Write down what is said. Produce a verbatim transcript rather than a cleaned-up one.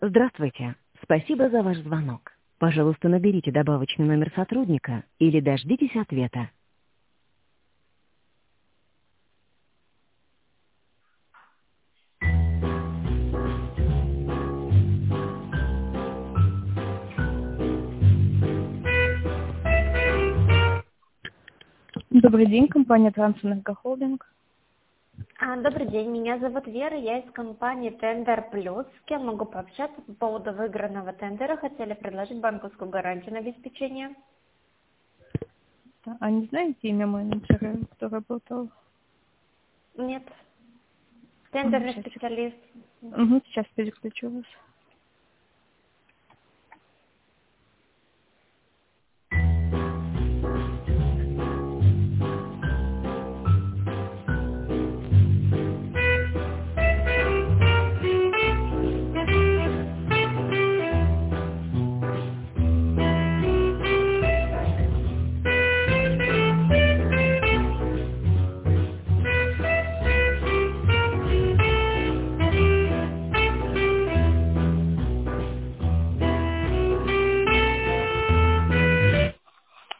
Здравствуйте. Спасибо за ваш звонок. Пожалуйста, наберите добавочный номер сотрудника или дождитесь ответа. Добрый день, компания Трансэнергохолдинг. А, Добрый день, меня зовут Вера, я из компании Тендер Плюс. С кем могу пообщаться по поводу выигранного тендера? Хотели предложить банковскую гарантию на обеспечение. Да, а не знаете имя менеджера, кто работал? Нет. Мгм, Тендерный Сейчас, сек- специалист. Мгм, сейчас переключу вас.